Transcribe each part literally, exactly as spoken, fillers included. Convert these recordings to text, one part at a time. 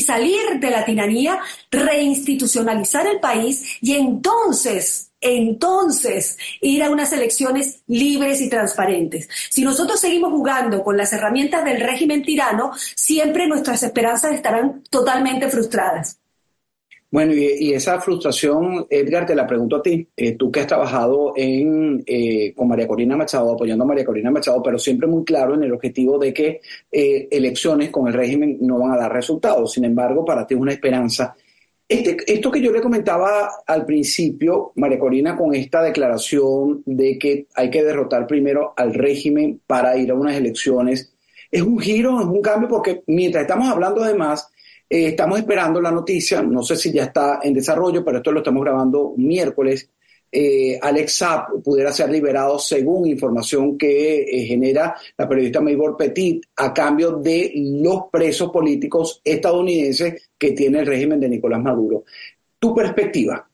salir de la tiranía, reinstitucionalizar el país y entonces, entonces ir a unas elecciones libres y transparentes. Si nosotros seguimos jugando con las herramientas del régimen tirano, siempre nuestras esperanzas estarán totalmente frustradas. Bueno, y, y esa frustración, Edgar, te la pregunto a ti. Eh, tú que has trabajado en, eh, con María Corina Machado, apoyando a María Corina Machado, pero siempre muy claro en el objetivo de que eh, elecciones con el régimen no van a dar resultados. Sin embargo, para ti es una esperanza. Este, esto que yo le comentaba al principio, María Corina, con esta declaración de que hay que derrotar primero al régimen para ir a unas elecciones, es un giro, es un cambio, porque mientras estamos hablando además, Eh, estamos esperando la noticia, no sé si ya está en desarrollo, pero esto lo estamos grabando miércoles. Eh, Alex Saab pudiera ser liberado según información que eh, genera la periodista Maybor Petit a cambio de los presos políticos estadounidenses que tiene el régimen de Nicolás Maduro. ¿Tu perspectiva?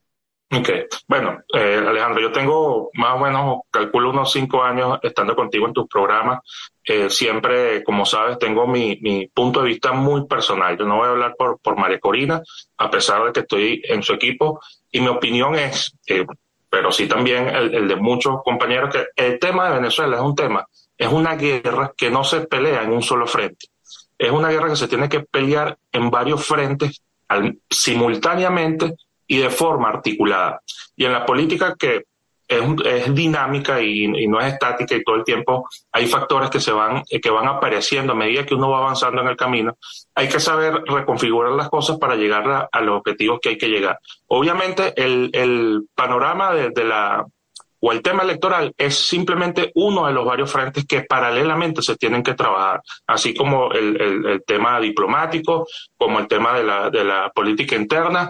Ok, bueno, eh, Alejandro, yo tengo más o menos, calculo unos cinco años estando contigo en tus programas. Eh, siempre, como sabes, tengo mi, mi punto de vista muy personal. Yo no voy a hablar por, por María Corina, a pesar de que estoy en su equipo, y mi opinión es, eh, pero sí también el, el de muchos compañeros, que el tema de Venezuela es un tema, es una guerra que no se pelea en un solo frente. Es una guerra que se tiene que pelear en varios frentes al, simultáneamente y de forma articulada. Y en la política, que es, es dinámica y, y no es estática, y todo el tiempo hay factores que se van, que van apareciendo a medida que uno va avanzando en el camino, hay que saber reconfigurar las cosas para llegar a, a los objetivos que hay que llegar. Obviamente el, el panorama de, de la o el tema electoral es simplemente uno de los varios frentes que paralelamente se tienen que trabajar, así como el, el, el tema diplomático, como el tema de la, de la política interna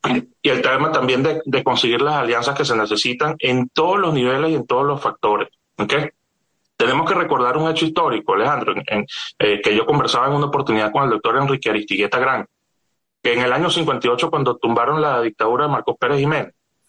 y el tema también de, de conseguir las alianzas que se necesitan en todos los niveles y en todos los factores. ¿Okay? Tenemos que recordar un hecho histórico, Alejandro, en, en, eh, que yo conversaba en una oportunidad con el doctor Enrique Aristigueta Gran, que en el año cincuenta y ocho, cuando tumbaron la dictadura de Marcos Pérez Jiménez,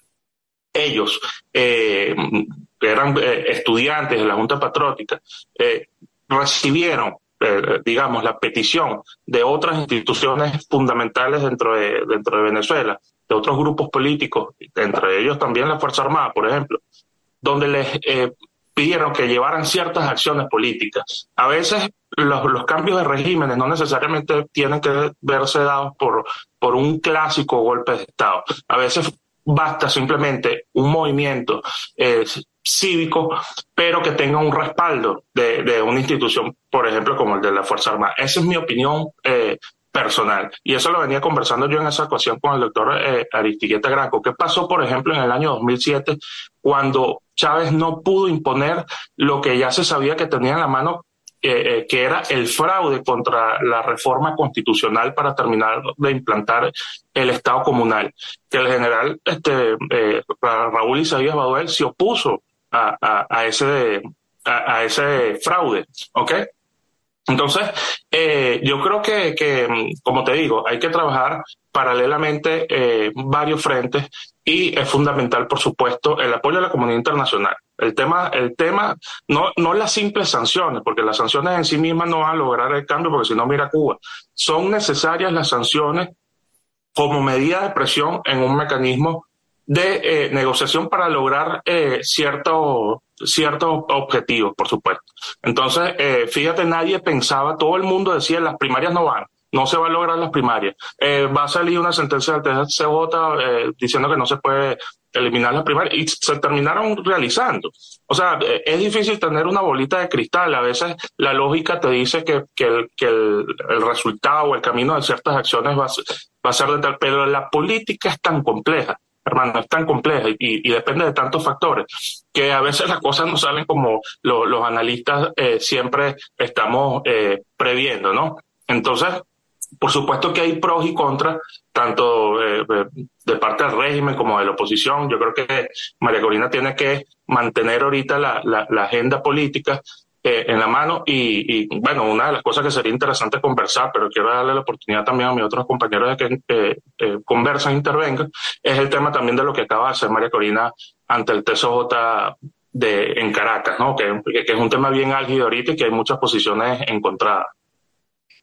ellos, eh, que eran eh, estudiantes de la Junta Patriótica, eh, recibieron, eh, digamos, la petición de otras instituciones fundamentales dentro de, dentro de Venezuela, de otros grupos políticos, entre ellos también la Fuerza Armada, por ejemplo, donde les eh, pidieron que llevaran ciertas acciones políticas. A veces los, los cambios de regímenes no necesariamente tienen que verse dados por, por un clásico golpe de Estado. A veces basta simplemente un movimiento eh, cívico, pero que tenga un respaldo de, de una institución, por ejemplo, como el de la Fuerza Armada. Esa es mi opinión eh, personal. Y eso lo venía conversando yo en esa ocasión con el doctor eh, Aristigueta Granco. ¿Qué pasó, por ejemplo, en el año dos mil siete, cuando Chávez no pudo imponer lo que ya se sabía que tenía en la mano, Eh, eh, que era el fraude contra la reforma constitucional para terminar de implantar el Estado comunal? Que el general este, eh, Raúl Isaías Baduel se opuso a, a, a, ese, a, a ese fraude, ¿ok? Entonces, eh, yo creo que, que, como te digo, hay que trabajar paralelamente eh, varios frentes, y es fundamental, por supuesto, el apoyo a la comunidad internacional. El tema, el tema, no, no las simples sanciones, porque las sanciones en sí mismas no van a lograr el cambio, porque si no, mira Cuba. Son necesarias las sanciones como medida de presión en un mecanismo de eh, negociación para lograr eh, ciertos ciertos objetivos, por supuesto. Entonces, eh, fíjate, nadie pensaba, todo el mundo decía, las primarias no van, no se va a lograr las primarias. Eh, va a salir una sentencia del T C J eh, diciendo que no se puede eliminar las primarias, y se terminaron realizando. O sea, eh, es difícil tener una bolita de cristal. A veces la lógica te dice que, que, el, que el, el resultado o el camino de ciertas acciones va a, va a ser de tal, pero la política es tan compleja, hermano, es tan compleja y, y depende de tantos factores, que a veces las cosas no salen como lo, los analistas eh, siempre estamos eh, previendo, ¿no? Entonces, por supuesto que hay pros y contras, tanto eh, de parte del régimen como de la oposición. Yo creo que María Corina tiene que mantener ahorita la, la, la agenda política eh, en la mano, y, y bueno, una de las cosas que sería interesante conversar, pero quiero darle la oportunidad también a mis otros compañeros de que eh, eh, conversan, intervengan, es el tema también de lo que acaba de hacer María Corina ante el T C J de, en Caracas, ¿no? Que, que es un tema bien álgido ahorita y que hay muchas posiciones encontradas.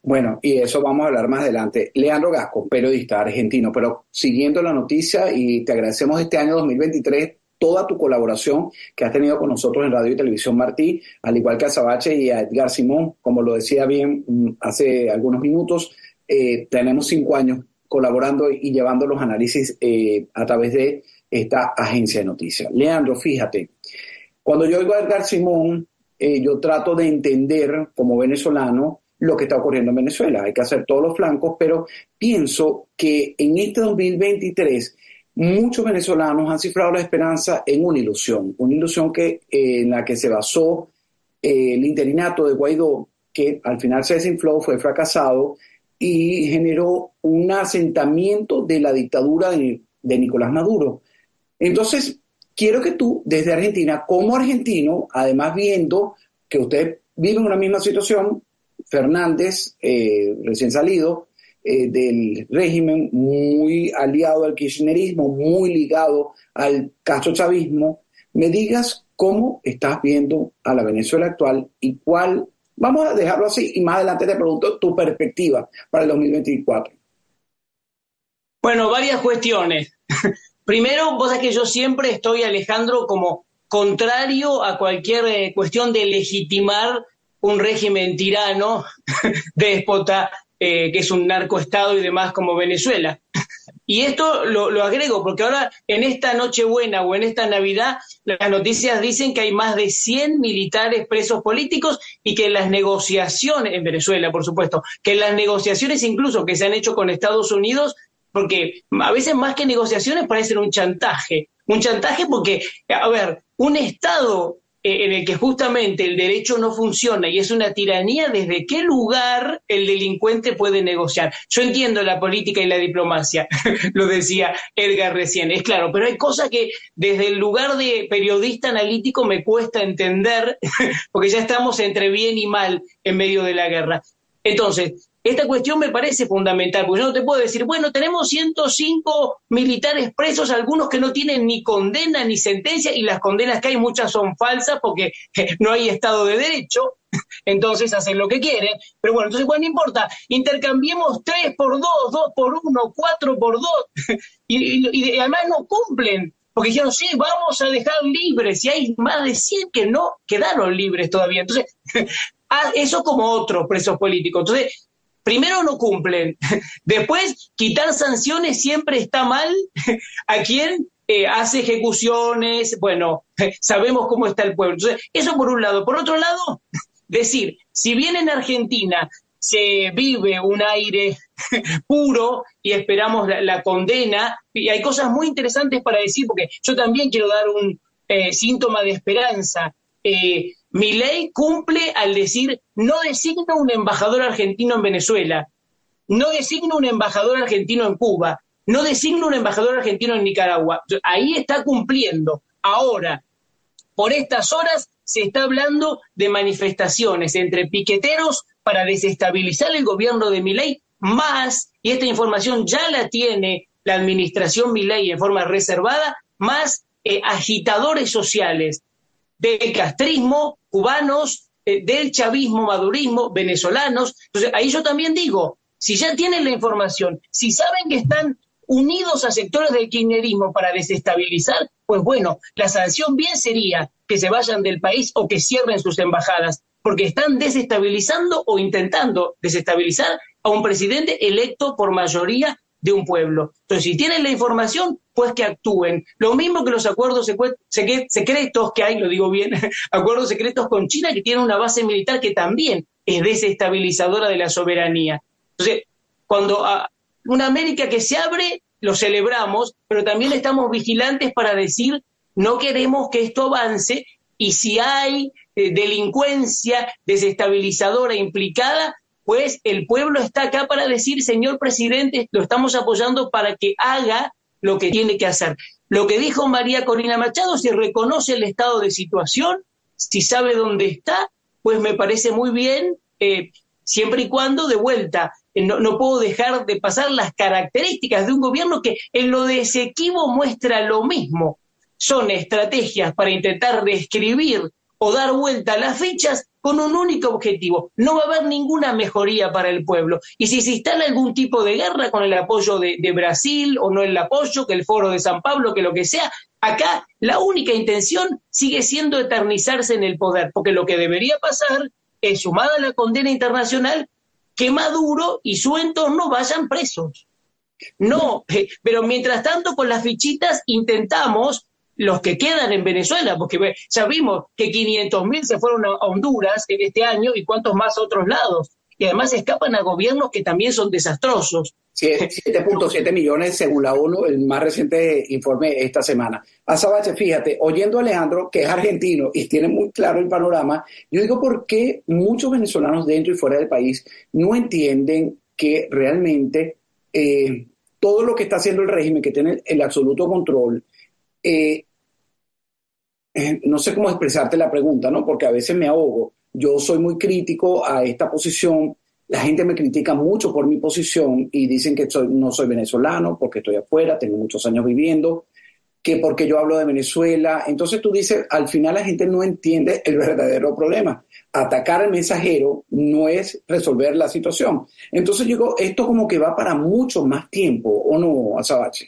Bueno, y eso vamos a hablar más adelante. Leandro Gasco, periodista argentino, pero siguiendo la noticia, y te agradecemos este año dos mil veintitrés toda tu colaboración que has tenido con nosotros en Radio y Televisión Martí, al igual que a Sabache y a Edgar Simón, como lo decía bien hace algunos minutos, eh, tenemos cinco años colaborando y llevando los análisis eh, a través de esta agencia de noticias. Leandro, fíjate, cuando yo oigo a Edgar Simón, eh, yo trato de entender como venezolano lo que está ocurriendo en Venezuela. Hay que hacer todos los flancos, pero pienso que en este dos mil veintitrés muchos venezolanos han cifrado la esperanza en una ilusión, una ilusión que, eh, en la que se basó eh, el interinato de Guaidó, que al final se desinfló, fue fracasado y generó un asentamiento de la dictadura de, de Nicolás Maduro. Entonces, quiero que tú, desde Argentina, como argentino, además viendo que usted vive en una misma situación, Fernández, eh, recién salido eh, del régimen, muy aliado al kirchnerismo, muy ligado al castrochavismo, me digas cómo estás viendo a la Venezuela actual y cuál, vamos a dejarlo así, y más adelante te pregunto tu perspectiva para el dos mil veinticuatro. Bueno, varias cuestiones. Primero, vos sabés que yo siempre estoy, Alejandro, como contrario a cualquier eh, cuestión de legitimar un régimen tirano, déspota, eh, que es un narcoestado y demás como Venezuela. Y esto lo, lo agrego porque ahora en esta Nochebuena o en esta Navidad las noticias dicen que hay más de cien militares presos políticos y que las negociaciones, en Venezuela por supuesto, que las negociaciones incluso que se han hecho con Estados Unidos, porque a veces más que negociaciones parecen un chantaje, un chantaje porque, a ver, un Estado en el que justamente el derecho no funciona y es una tiranía, ¿desde qué lugar el delincuente puede negociar? Yo entiendo la política y la diplomacia, lo decía Edgar recién, es claro, pero hay cosas que desde el lugar de periodista analítico me cuesta entender, porque ya estamos entre bien y mal en medio de la guerra. Entonces, esta cuestión me parece fundamental, porque yo no te puedo decir, bueno, tenemos ciento cinco militares presos, algunos que no tienen ni condena ni sentencia, y las condenas que hay muchas son falsas porque no hay Estado de Derecho, entonces hacen lo que quieren. Pero bueno, entonces, bueno, no importa, intercambiemos tres por dos, dos por uno, cuatro por dos, y, y, y además no cumplen. Porque dijeron, sí, vamos a dejar libres, y hay más de cien que no quedaron libres todavía. Entonces, eso como otros presos políticos. Entonces, primero no cumplen, después quitar sanciones siempre está mal, a quien eh, hace ejecuciones, bueno, sabemos cómo está el pueblo. Entonces, eso por un lado. Por otro lado, decir, si bien en Argentina se vive un aire puro y esperamos la, la condena, y hay cosas muy interesantes para decir, porque yo también quiero dar un eh, síntoma de esperanza. Eh, Milei cumple al decir, no designa un embajador argentino en Venezuela, no designa un embajador argentino en Cuba, no designa un embajador argentino en Nicaragua. Ahí está cumpliendo. Ahora, por estas horas se está hablando de manifestaciones entre piqueteros para desestabilizar el gobierno de Milei, más, y esta información ya la tiene la administración Milei en forma reservada, más eh, agitadores sociales del castrismo, cubanos, eh, del chavismo, madurismo, venezolanos. Entonces, ahí yo también digo, si ya tienen la información, si saben que están unidos a sectores del kirchnerismo para desestabilizar, pues bueno, la sanción bien sería que se vayan del país o que cierren sus embajadas, porque están desestabilizando o intentando desestabilizar a un presidente electo por mayoría de un pueblo. Entonces, si tienen la información, pues que actúen. Lo mismo que los acuerdos secretos que hay, lo digo bien, acuerdos secretos con China, que tienen una base militar que también es desestabilizadora de la soberanía. Entonces, cuando a una América que se abre, lo celebramos, pero también estamos vigilantes para decir, no queremos que esto avance, y si hay eh, delincuencia desestabilizadora implicada, pues el pueblo está acá para decir, señor presidente, lo estamos apoyando para que haga lo que tiene que hacer. Lo que dijo María Corina Machado, si reconoce el estado de situación, si sabe dónde está, pues me parece muy bien, eh, siempre y cuando, de vuelta, eh, no, no puedo dejar de pasar las características de un gobierno que en lo de Esequibo muestra lo mismo. Son estrategias para intentar reescribir o dar vuelta a las fichas con un único objetivo. No va a haber ninguna mejoría para el pueblo. Y si se instala algún tipo de guerra con el apoyo de, de Brasil o no el apoyo, que el Foro de San Pablo, que lo que sea, acá la única intención sigue siendo eternizarse en el poder, porque lo que debería pasar es, sumada a la condena internacional, que Maduro y su entorno vayan presos. No, eh, pero mientras tanto con las fichitas intentamos, los que quedan en Venezuela, porque ya vimos que quinientos mil se fueron a Honduras en este año y cuántos más a otros lados. Y además escapan a gobiernos que también son desastrosos. siete punto siete millones según la ONU, el más reciente informe esta semana. Azabache, fíjate, oyendo a Alejandro, que es argentino y tiene muy claro el panorama, yo digo por qué muchos venezolanos dentro y fuera del país no entienden que realmente eh, todo lo que está haciendo el régimen, que tiene el absoluto control, eh, eh, no sé cómo expresarte la pregunta, ¿no? Porque a veces me ahogo. Yo soy muy crítico a esta posición. La gente me critica mucho por mi posición y dicen que soy, no soy venezolano porque estoy afuera, tengo muchos años viviendo, que porque yo hablo de Venezuela. Entonces tú dices, al final la gente no entiende el verdadero problema. Atacar al mensajero no es resolver la situación. Entonces yo digo, esto como que va para mucho más tiempo, ¿o no, Azabache?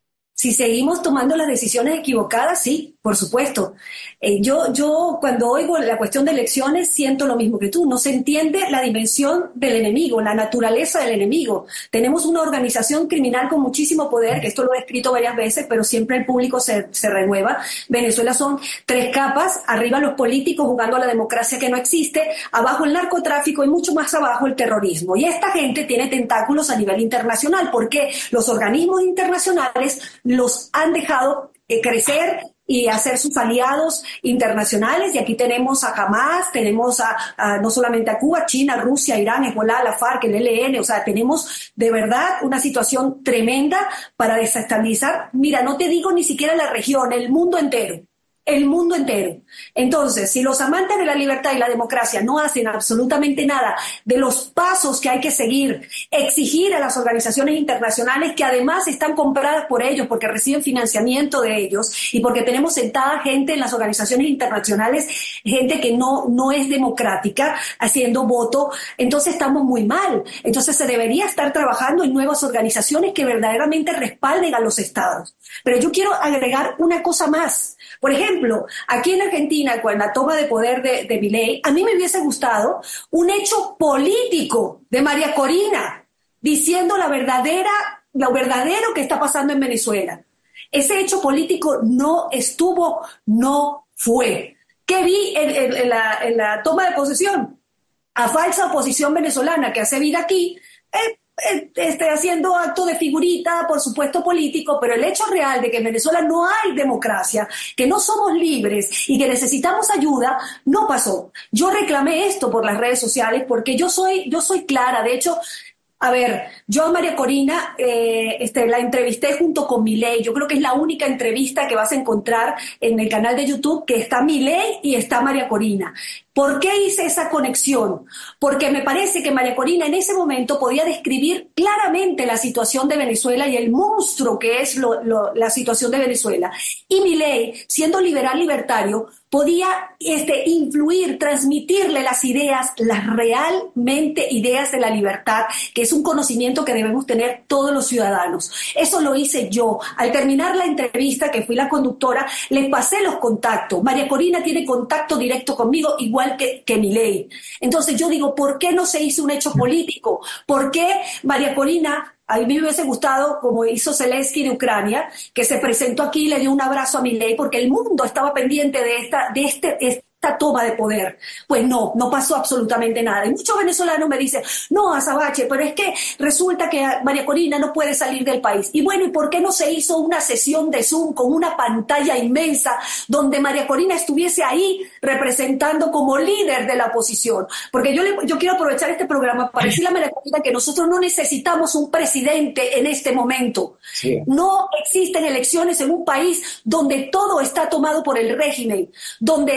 Si seguimos tomando las decisiones equivocadas, sí, por supuesto. Eh, yo, yo cuando oigo la cuestión de elecciones siento lo mismo que tú. No se entiende la dimensión del enemigo, la naturaleza del enemigo. Tenemos una organización criminal con muchísimo poder, que esto lo he escrito varias veces, pero siempre el público se, se renueva. Venezuela son tres capas, arriba los políticos jugando a la democracia que no existe, abajo el narcotráfico y mucho más abajo el terrorismo. Y esta gente tiene tentáculos a nivel internacional, porque los organismos internacionales los han dejado eh, crecer y hacer sus aliados internacionales, y aquí tenemos a Hamas, tenemos a, a no solamente a Cuba, China, Rusia, Irán, Hezbollah, la FARC, el E L N, o sea, tenemos de verdad una situación tremenda para desestabilizar, mira, no te digo ni siquiera la región, el mundo entero. El mundo entero. Entonces, si los amantes de la libertad y la democracia no hacen absolutamente nada de los pasos que hay que seguir, exigir a las organizaciones internacionales que además están compradas por ellos porque reciben financiamiento de ellos y porque tenemos sentada gente en las organizaciones internacionales, gente que no, no es democrática, haciendo voto, entonces estamos muy mal. Entonces se debería estar trabajando en nuevas organizaciones que verdaderamente respalden a los estados. Pero yo quiero agregar una cosa más. Por ejemplo, aquí en Argentina, con la toma de poder de, de Milei, a mí me hubiese gustado un hecho político de María Corina diciendo la verdadera, lo verdadero que está pasando en Venezuela. Ese hecho político no estuvo, no fue. ¿Qué vi en, en, en, la, en la toma de posesión? A falsa oposición venezolana que hace vida aquí, eh, Este, haciendo acto de figurita, por supuesto político, pero el hecho real de que en Venezuela no hay democracia, que no somos libres y que necesitamos ayuda, no pasó. Yo reclamé esto por las redes sociales porque yo soy, yo soy clara. De hecho, a ver, yo a María Corina eh, este, la entrevisté junto con Milei. Yo creo que es la única entrevista que vas a encontrar en el canal de YouTube que está Milei y está María Corina. ¿Por qué hice esa conexión? Porque me parece que María Corina en ese momento podía describir claramente la situación de Venezuela y el monstruo que es lo, lo, la situación de Venezuela. Y Milei, siendo liberal libertario, podía este, influir, transmitirle las ideas, las realmente ideas de la libertad, que es un conocimiento que debemos tener todos los ciudadanos. Eso lo hice yo. Al terminar la entrevista, que fui la conductora, les pasé los contactos. María Corina tiene contacto directo conmigo, igual que, que Milei. Entonces yo digo, ¿por qué no se hizo un hecho político? ¿Por qué María Corina, a mí me hubiese gustado, como hizo Zelensky de Ucrania, que se presentó aquí y le dio un abrazo a Milei, porque el mundo estaba pendiente de esta, de este, esta toma de poder? Pues no, no pasó absolutamente nada. Y muchos venezolanos me dicen, no, Azabache, pero es que resulta que María Corina no puede salir del país. Y bueno, ¿y por qué no se hizo una sesión de Zoom con una pantalla inmensa donde María Corina estuviese ahí representando como líder de la oposición? Porque yo, le, yo quiero aprovechar este programa para decirle a María Corina que nosotros no necesitamos un presidente en este momento. Sí. No existen elecciones en un país donde todo está tomado por el régimen, donde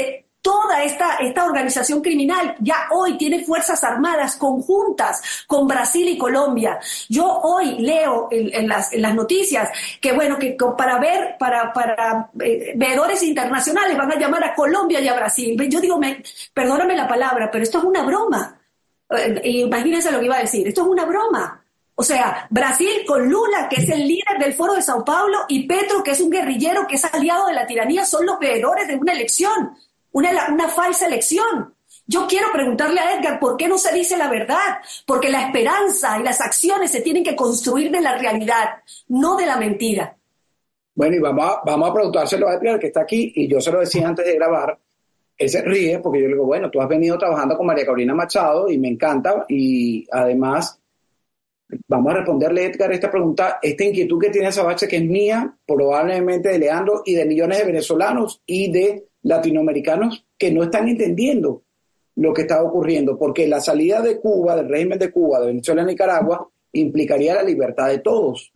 toda esta, esta organización criminal ya hoy tiene fuerzas armadas conjuntas con Brasil y Colombia. Yo hoy leo en, en, las, en las noticias que, bueno, que para ver, para, para eh, veedores internacionales van a llamar a Colombia y a Brasil. Yo digo, me, perdóname la palabra, pero esto es una broma. Eh, imagínense lo que iba a decir. Esto es una broma. O sea, Brasil con Lula, que es el líder del Foro de Sao Paulo, y Petro, que es un guerrillero, que es aliado de la tiranía, son los veedores de una elección, una, una falsa elección. Yo quiero preguntarle a Edgar, ¿por qué no se dice la verdad? Porque la esperanza y las acciones se tienen que construir de la realidad, no de la mentira. Bueno, y vamos a, vamos a preguntárselo a Edgar, que está aquí, y yo se lo decía antes de grabar. Él se ríe porque yo le digo, bueno, tú has venido trabajando con María Corina Machado y me encanta, y además vamos a responderle, Edgar, esta pregunta, esta inquietud que tiene Azabache, que es mía, probablemente de Leandro y de millones de venezolanos y de latinoamericanos que no están entendiendo lo que está ocurriendo, porque la salida de Cuba, del régimen de Cuba, de Venezuela a Nicaragua, implicaría la libertad de todos.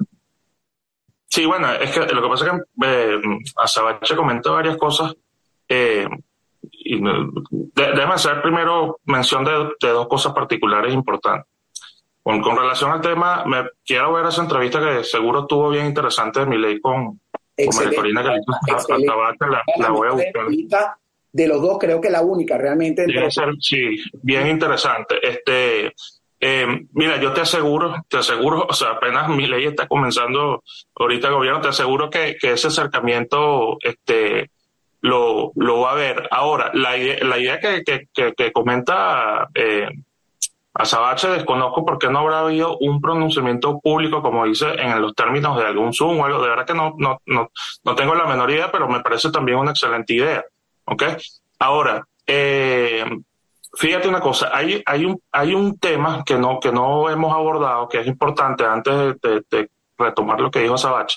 Sí, bueno, es que lo que pasa es que eh, Azabache comenta varias cosas. Eh, y, de, déjame hacer primero mención de, de dos cosas particulares importantes. Con, con relación al tema, me quiero ver esa entrevista que seguro estuvo bien interesante de Milei con, con María Corina, que Azabache, la, la voy a buscar. De los dos, creo que la única realmente. Entre... Ser, sí, bien interesante. Este, eh, mira, yo te aseguro, te aseguro, o sea, apenas Milei está comenzando ahorita el gobierno, te aseguro que, que ese acercamiento, este, lo, lo va a ver. Ahora, la idea, la idea que, que, que, que comenta eh, Azabache, desconozco por qué no habrá habido un pronunciamiento público, como dice, en los términos de algún Zoom o algo. De verdad que no, no, no, no tengo la menor idea, pero me parece también una excelente idea. ¿Ok? Ahora, eh, fíjate una cosa, hay, hay, un, hay un tema que no, que no hemos abordado, que es importante antes de, de, de retomar lo que dijo Azabache.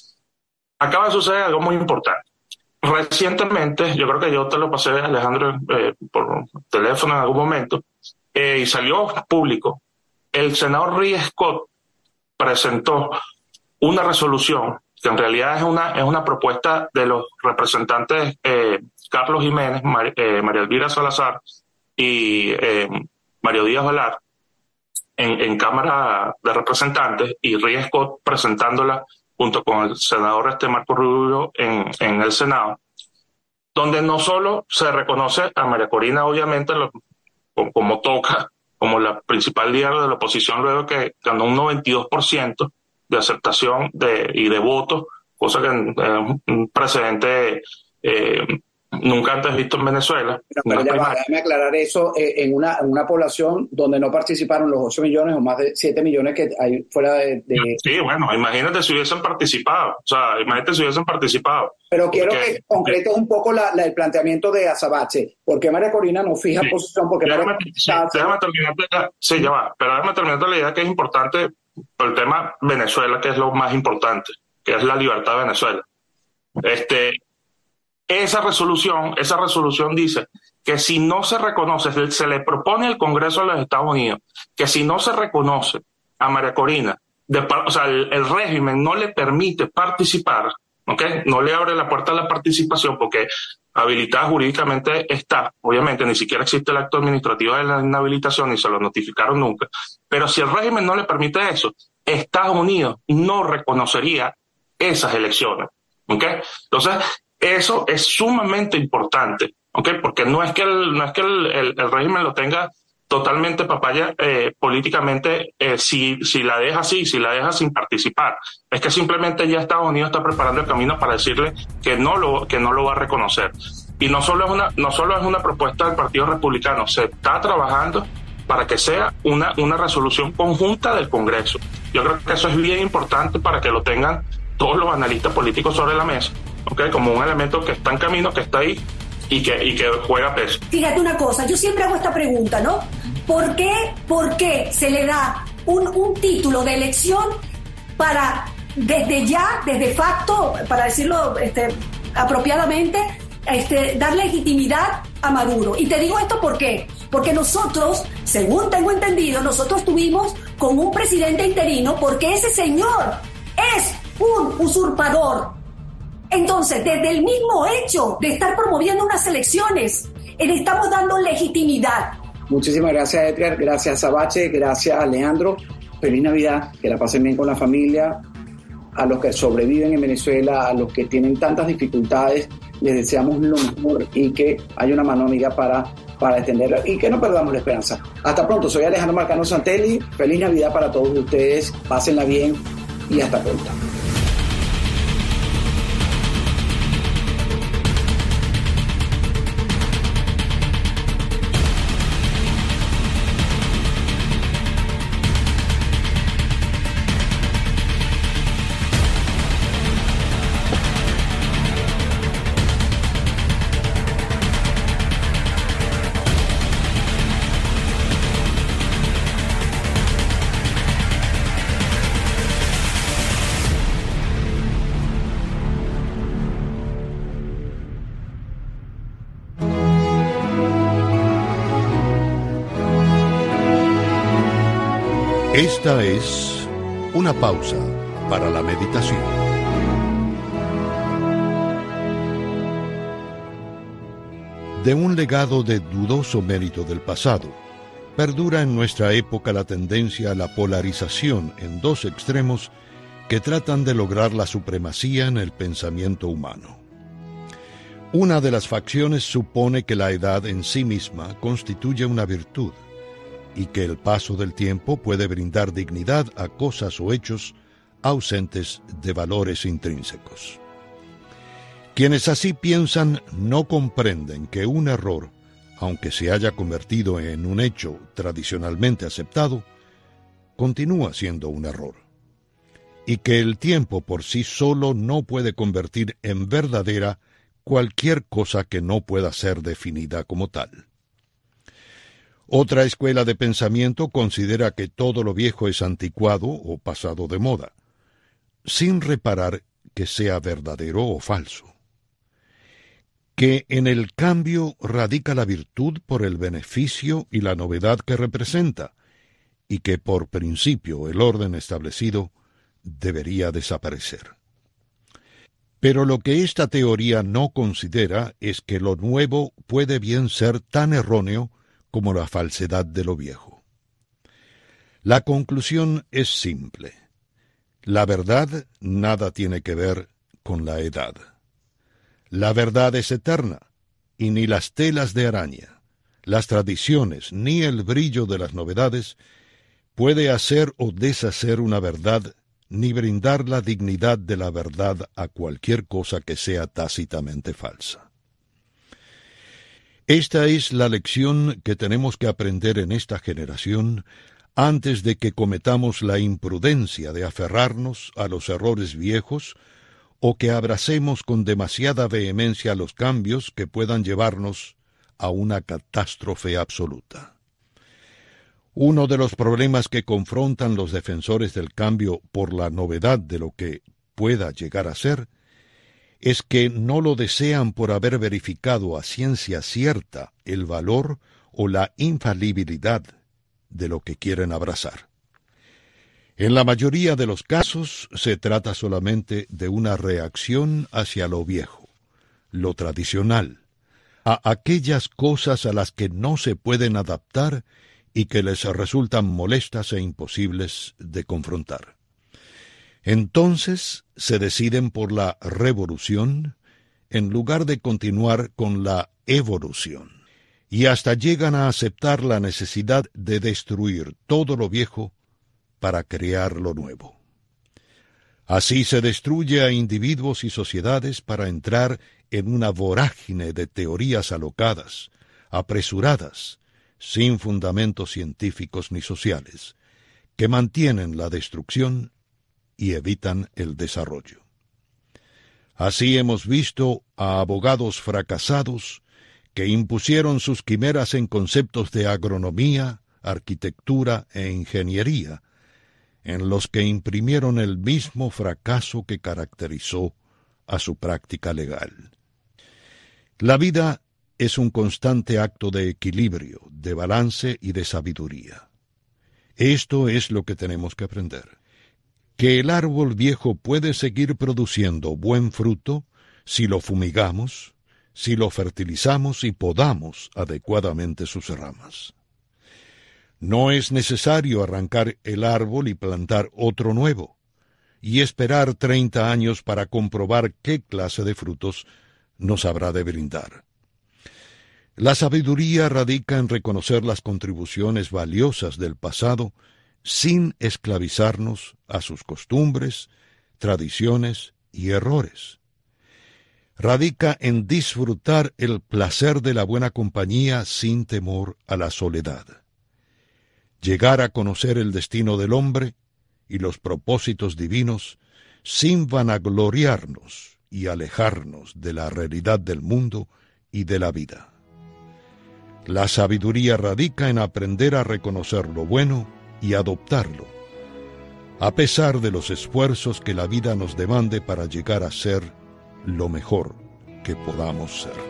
Acaba de suceder algo muy importante. Recientemente, yo creo que yo te lo pasé, Alejandro, eh, por teléfono en algún momento, eh, y salió público. El senador Ridley Scott presentó una resolución que en realidad es una, es una propuesta de los representantes eh, Carlos Jiménez, Mar, eh, María Elvira Salazar y eh, Mario Díaz Valar en, en Cámara de Representantes, y Ridley Scott presentándola junto con el senador este Marco Rubio en, en el Senado, donde no solo se reconoce a María Corina, obviamente, lo, como, como toca, como la principal líder de la oposición, luego que ganó un noventa y dos por ciento de aceptación de, y de votos, cosa que es eh, un precedente eh, nunca antes visto en Venezuela. Pero, pero ya va, déjame aclarar eso, eh, en, una, en una población donde no participaron los ocho millones o más de siete millones que hay fuera de, de... Sí, bueno, imagínate si hubiesen participado, o sea, imagínate si hubiesen participado. Pero quiero porque, que concretes un poco la, la, el planteamiento de Azabache. ¿Por qué María Corina no fija sí, posición? Porque déjame, María... sí, déjame terminar, sí, ya va, pero déjame terminar la idea que es importante por el tema Venezuela, que es lo más importante, que es la libertad de Venezuela. Este... Esa resolución, esa resolución dice que si no se reconoce, se le propone al Congreso de los Estados Unidos que si no se reconoce a María Corina, de, o sea, el, el régimen no le permite participar, ¿okay? No le abre la puerta a la participación porque habilitada jurídicamente está, obviamente ni siquiera existe el acto administrativo de la inhabilitación ni se lo notificaron nunca, pero si el régimen no le permite eso, Estados Unidos no reconocería esas elecciones, ¿okay? Entonces, eso es sumamente importante, ¿okay? Porque no es que el, no es que el, el, el régimen lo tenga totalmente papaya eh, políticamente eh, si, si la deja así, si la deja sin participar. Es que simplemente ya Estados Unidos está preparando el camino para decirle que no lo, que no lo va a reconocer. Y no solo es una, no solo es una propuesta del Partido Republicano, se está trabajando para que sea una, una resolución conjunta del Congreso. Yo creo que eso es bien importante para que lo tengan todos los analistas políticos sobre la mesa, ¿okay? Como un elemento que está en camino, que está ahí y que, y que juega peso. Fíjate una cosa, yo siempre hago esta pregunta, ¿no? ¿Por qué, por qué se le da un, un título de elección para, desde ya, desde facto, para decirlo este, apropiadamente, este, dar legitimidad a Maduro? Y te digo esto ¿por qué? Porque nosotros, según tengo entendido, nosotros tuvimos con un presidente interino porque ese señor es un usurpador. Entonces, desde el mismo hecho de estar promoviendo unas elecciones, le estamos dando legitimidad. Muchísimas gracias, Edgar. Gracias, Sabache. Gracias, Alejandro. Feliz Navidad. Que la pasen bien con la familia. A los que sobreviven en Venezuela, a los que tienen tantas dificultades, les deseamos lo mejor y que haya una mano amiga para, para extenderla y que no perdamos la esperanza. Hasta pronto. Soy Alejandro Marcano Santelli. Feliz Navidad para todos ustedes. Pásenla bien y hasta pronto. Esta es una pausa para la meditación. De un legado de dudoso mérito del pasado, perdura en nuestra época la tendencia a la polarización en dos extremos que tratan de lograr la supremacía en el pensamiento humano. Una de las facciones supone que la edad en sí misma constituye una virtud, y que el paso del tiempo puede brindar dignidad a cosas o hechos ausentes de valores intrínsecos. Quienes así piensan no comprenden que un error, aunque se haya convertido en un hecho tradicionalmente aceptado, continúa siendo un error, y que el tiempo por sí solo no puede convertir en verdadera cualquier cosa que no pueda ser definida como tal. Otra escuela de pensamiento considera que todo lo viejo es anticuado o pasado de moda, sin reparar que sea verdadero o falso. Que en el cambio radica la virtud por el beneficio y la novedad que representa, y que por principio el orden establecido debería desaparecer. Pero lo que esta teoría no considera es que lo nuevo puede bien ser tan erróneo como la falsedad de lo viejo. La conclusión es simple. La verdad nada tiene que ver con la edad. La verdad es eterna, y ni las telas de araña, las tradiciones, ni el brillo de las novedades puede hacer o deshacer una verdad, ni brindar la dignidad de la verdad a cualquier cosa que sea tácitamente falsa. Esta es la lección que tenemos que aprender en esta generación antes de que cometamos la imprudencia de aferrarnos a los errores viejos o que abracemos con demasiada vehemencia los cambios que puedan llevarnos a una catástrofe absoluta. Uno de los problemas que confrontan los defensores del cambio por la novedad de lo que pueda llegar a ser es que no lo desean por haber verificado a ciencia cierta el valor o la infalibilidad de lo que quieren abrazar. En la mayoría de los casos se trata solamente de una reacción hacia lo viejo, lo tradicional, a aquellas cosas a las que no se pueden adaptar y que les resultan molestas e imposibles de confrontar. Entonces se deciden por la revolución en lugar de continuar con la evolución, y hasta llegan a aceptar la necesidad de destruir todo lo viejo para crear lo nuevo. Así se destruye a individuos y sociedades para entrar en una vorágine de teorías alocadas, apresuradas, sin fundamentos científicos ni sociales, que mantienen la destrucción y evitan el desarrollo. Así hemos visto a abogados fracasados que impusieron sus quimeras en conceptos de agronomía, arquitectura e ingeniería, en los que imprimieron el mismo fracaso que caracterizó a su práctica legal. La vida es un constante acto de equilibrio, de balance y de sabiduría. Esto es lo que tenemos que aprender. Que el árbol viejo puede seguir produciendo buen fruto si lo fumigamos, si lo fertilizamos y podamos adecuadamente sus ramas. No es necesario arrancar el árbol y plantar otro nuevo, y esperar treinta años para comprobar qué clase de frutos nos habrá de brindar. La sabiduría radica en reconocer las contribuciones valiosas del pasado sin esclavizarnos a sus costumbres, tradiciones y errores. Radica en disfrutar el placer de la buena compañía sin temor a la soledad. Llegar a conocer el destino del hombre y los propósitos divinos sin vanagloriarnos y alejarnos de la realidad del mundo y de la vida. La sabiduría radica en aprender a reconocer lo bueno y adoptarlo, a pesar de los esfuerzos que la vida nos demande para llegar a ser lo mejor que podamos ser.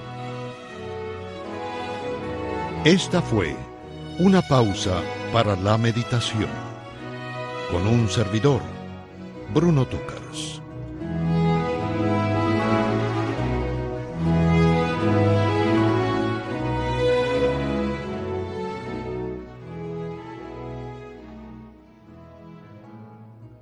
Esta fue una pausa para la meditación, con un servidor, Bruno Túcaros.